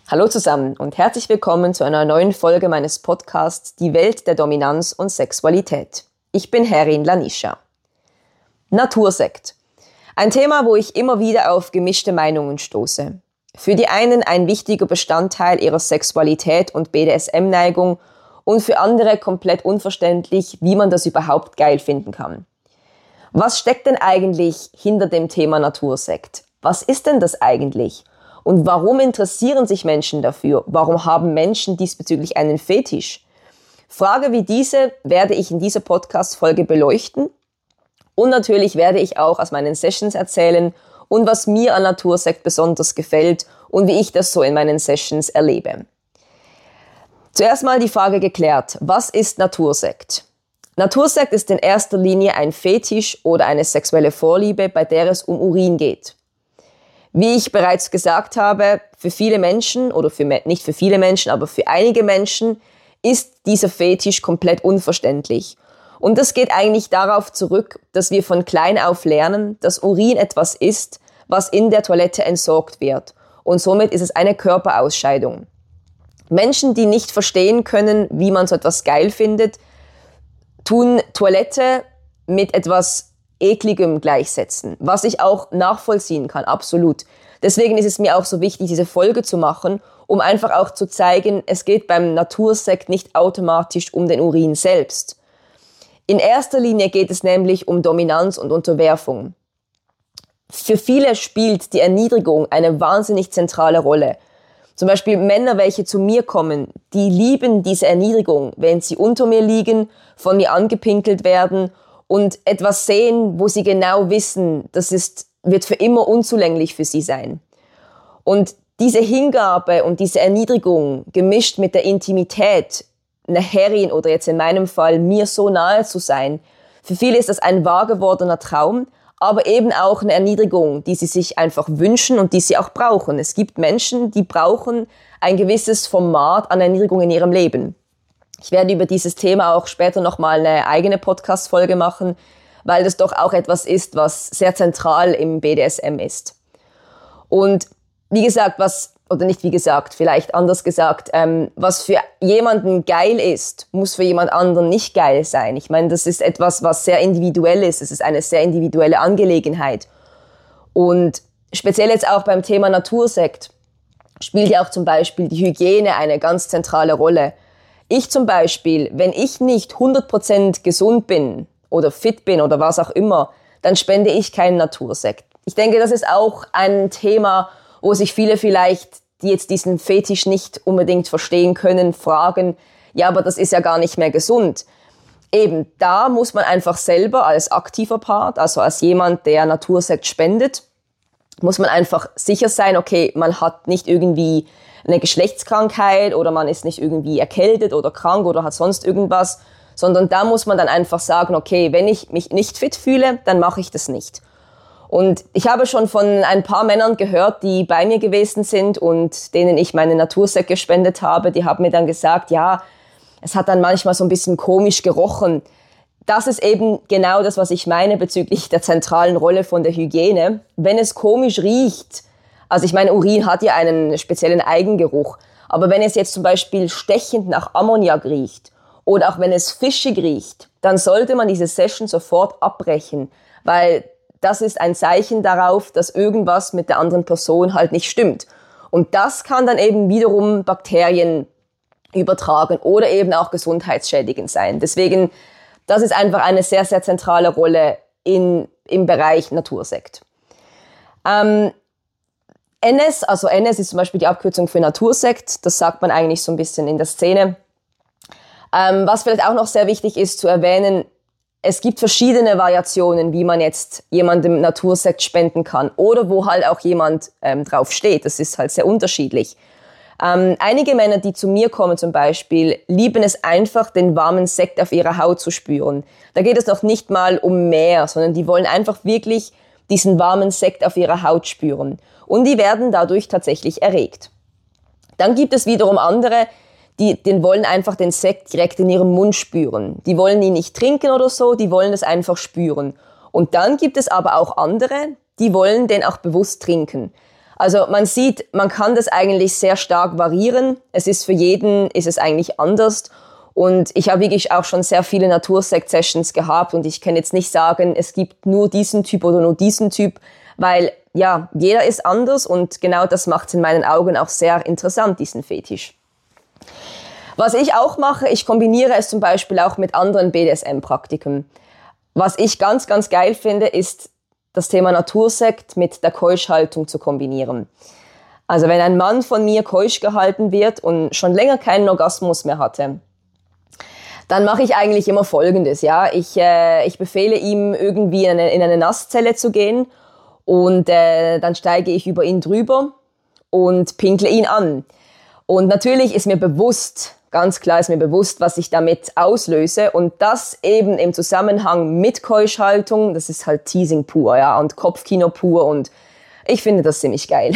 Hallo zusammen und herzlich willkommen zu einer neuen Folge meines Podcasts Die Welt der Dominanz und Sexualität. Ich bin Herrin Lanisha. Natursekt. Ein Thema, wo ich immer wieder auf gemischte Meinungen stoße. Für die einen ein wichtiger Bestandteil ihrer Sexualität und BDSM-Neigung und für andere komplett unverständlich, wie man das überhaupt geil finden kann. Was steckt denn eigentlich hinter dem Thema Natursekt? Was ist denn das eigentlich? Und warum interessieren sich Menschen dafür? Warum haben Menschen diesbezüglich einen Fetisch? Frage wie diese werde ich in dieser Podcast-Folge beleuchten. Und natürlich werde ich auch aus meinen Sessions erzählen und was mir an Natursekt besonders gefällt und wie ich das so in meinen Sessions erlebe. Zuerst mal die Frage geklärt, was ist Natursekt? Natursekt ist in erster Linie ein Fetisch oder eine sexuelle Vorliebe, bei der es um Urin geht. Wie ich bereits gesagt habe, für viele Menschen, oder nicht für viele Menschen, aber für einige Menschen ist dieser Fetisch komplett unverständlich. Und das geht eigentlich darauf zurück, dass wir von klein auf lernen, dass Urin etwas ist, was in der Toilette entsorgt wird. Und somit ist es eine Körperausscheidung. Menschen, die nicht verstehen können, wie man so etwas geil findet, tun Toilette mit etwas Ekligem gleichsetzen, was ich auch nachvollziehen kann, absolut. Deswegen ist es mir auch so wichtig, diese Folge zu machen, um einfach auch zu zeigen, es geht beim Natursekt nicht automatisch um den Urin selbst. In erster Linie geht es nämlich um Dominanz und Unterwerfung. Für viele spielt die Erniedrigung eine wahnsinnig zentrale Rolle. Zum Beispiel Männer, welche zu mir kommen, die lieben diese Erniedrigung, wenn sie unter mir liegen, von mir angepinkelt werden und etwas sehen, wo sie genau wissen, wird für immer unzulänglich für sie sein. Und diese Hingabe und diese Erniedrigung, gemischt mit der Intimität, einer Herrin oder jetzt in meinem Fall mir so nahe zu sein, für viele ist das ein wahr gewordener Traum, aber eben auch eine Erniedrigung, die sie sich einfach wünschen und die sie auch brauchen. Es gibt Menschen, die brauchen ein gewisses Format an Erniedrigung in ihrem Leben. Ich werde über dieses Thema auch später nochmal eine eigene Podcast-Folge machen, weil das doch auch etwas ist, was sehr zentral im BDSM ist. Und wie gesagt, vielleicht anders gesagt, was für jemanden geil ist, muss für jemand anderen nicht geil sein. Ich meine, das ist etwas, was sehr individuell ist. Es ist eine sehr individuelle Angelegenheit. Und speziell jetzt auch beim Thema Natursekt spielt ja auch zum Beispiel die Hygiene eine ganz zentrale Rolle. Ich zum Beispiel, wenn ich nicht 100% gesund bin oder fit bin oder was auch immer, dann spende ich keinen Natursekt. Ich denke, das ist auch ein Thema, wo sich viele vielleicht, die jetzt diesen Fetisch nicht unbedingt verstehen können, fragen, ja, aber das ist ja gar nicht mehr gesund. Eben, da muss man einfach selber als aktiver Part, also als jemand, der Natursekt spendet, muss man einfach sicher sein, okay, man hat nicht irgendwie eine Geschlechtskrankheit oder man ist nicht irgendwie erkältet oder krank oder hat sonst irgendwas, sondern da muss man dann einfach sagen, okay, wenn ich mich nicht fit fühle, dann mache ich das nicht. Und ich habe schon von ein paar Männern gehört, die bei mir gewesen sind und denen ich meine Natursekt gespendet habe, die haben mir dann gesagt, ja, es hat dann manchmal so ein bisschen komisch gerochen. Das ist eben genau das, was ich meine bezüglich der zentralen Rolle von der Hygiene. Wenn es komisch riecht, also ich meine, Urin hat ja einen speziellen Eigengeruch, aber wenn es jetzt zum Beispiel stechend nach Ammoniak riecht oder auch wenn es fischig riecht, dann sollte man diese Session sofort abbrechen, weil das ist ein Zeichen darauf, dass irgendwas mit der anderen Person halt nicht stimmt. Und das kann dann eben wiederum Bakterien übertragen oder eben auch gesundheitsschädigend sein. Deswegen, das ist einfach eine sehr, sehr zentrale Rolle im Bereich Natursekt. NS, also NS ist zum Beispiel die Abkürzung für Natursekt. Das sagt man eigentlich so ein bisschen in der Szene. Was vielleicht auch noch sehr wichtig ist zu erwähnen, es gibt verschiedene Variationen, wie man jetzt jemandem Natursekt spenden kann oder wo halt auch jemand drauf steht. Das ist halt sehr unterschiedlich. Einige Männer, die zu mir kommen zum Beispiel, lieben es einfach, den warmen Sekt auf ihrer Haut zu spüren. Da geht es noch nicht mal um mehr, sondern die wollen einfach wirklich diesen warmen Sekt auf ihrer Haut spüren. Und die werden dadurch tatsächlich erregt. Dann gibt es wiederum andere, die wollen einfach den Sekt direkt in ihrem Mund spüren. Die wollen ihn nicht trinken oder so, die wollen es einfach spüren. Und dann gibt es aber auch andere, die wollen den auch bewusst trinken. Also man sieht, man kann das eigentlich sehr stark variieren. Es ist für jeden, ist es eigentlich anders. Und ich habe wirklich auch schon sehr viele Natursekt-Sessions gehabt und ich kann jetzt nicht sagen, es gibt nur diesen Typ oder nur diesen Typ, weil ja, jeder ist anders und genau das macht es in meinen Augen auch sehr interessant, diesen Fetisch. Was ich auch mache, ich kombiniere es zum Beispiel auch mit anderen BDSM-Praktiken. Was ich ganz, ganz geil finde, ist das Thema Natursekt mit der Keuschhaltung zu kombinieren. Also wenn ein Mann von mir keusch gehalten wird und schon länger keinen Orgasmus mehr hatte, dann mache ich eigentlich immer Folgendes. Ja? Ich befehle ihm irgendwie in eine Nasszelle zu gehen und dann steige ich über ihn drüber und pinkle ihn an. Und natürlich ist mir bewusst, ganz klar ist mir bewusst, was ich damit auslöse und das eben im Zusammenhang mit Keuschhaltung, das ist halt Teasing pur, ja, und Kopfkino pur und ich finde das ziemlich geil.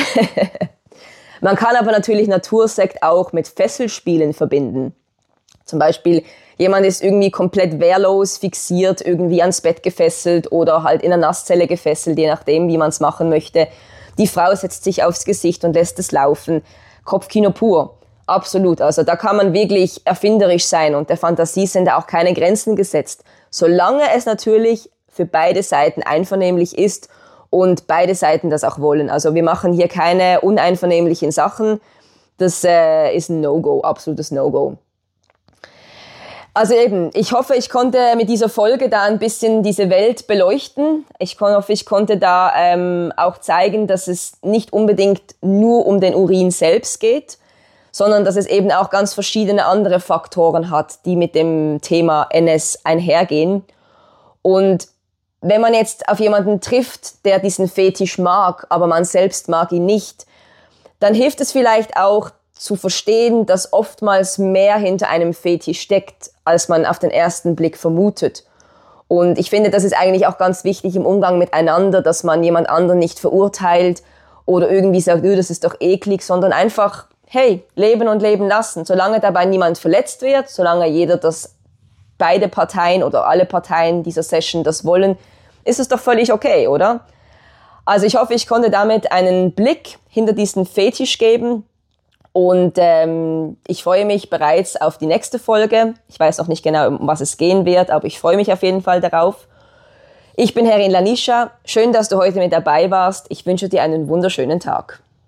Man kann aber natürlich Natursekt auch mit Fesselspielen verbinden. Zum Beispiel, jemand ist irgendwie komplett wehrlos, fixiert, irgendwie ans Bett gefesselt oder halt in einer Nasszelle gefesselt, je nachdem, wie man es machen möchte. Die Frau setzt sich aufs Gesicht und lässt es laufen. Kopfkino pur. Absolut. Also da kann man wirklich erfinderisch sein und der Fantasie sind da auch keine Grenzen gesetzt. Solange es natürlich für beide Seiten einvernehmlich ist und beide Seiten das auch wollen. Also wir machen hier keine uneinvernehmlichen Sachen. Das ist ein No-Go, absolutes No-Go. Also eben, ich hoffe, ich konnte mit dieser Folge da ein bisschen diese Welt beleuchten. Ich hoffe, ich konnte da auch zeigen, dass es nicht unbedingt nur um den Urin selbst geht, sondern dass es eben auch ganz verschiedene andere Faktoren hat, die mit dem Thema NS einhergehen. Und wenn man jetzt auf jemanden trifft, der diesen Fetisch mag, aber man selbst mag ihn nicht, dann hilft es vielleicht auch zu verstehen, dass oftmals mehr hinter einem Fetisch steckt, als man auf den ersten Blick vermutet. Und ich finde, das ist eigentlich auch ganz wichtig im Umgang miteinander, dass man jemand anderen nicht verurteilt oder irgendwie sagt, das ist doch eklig, sondern einfach, hey, leben und leben lassen. Solange dabei niemand verletzt wird, solange beide Parteien oder alle Parteien dieser Session das wollen, ist es doch völlig okay, oder? Also ich hoffe, ich konnte damit einen Blick hinter diesen Fetisch geben. Und ich freue mich bereits auf die nächste Folge. Ich weiß noch nicht genau, um was es gehen wird, aber ich freue mich auf jeden Fall darauf. Ich bin Herrin Lanisha. Schön, dass du heute mit dabei warst. Ich wünsche dir einen wunderschönen Tag.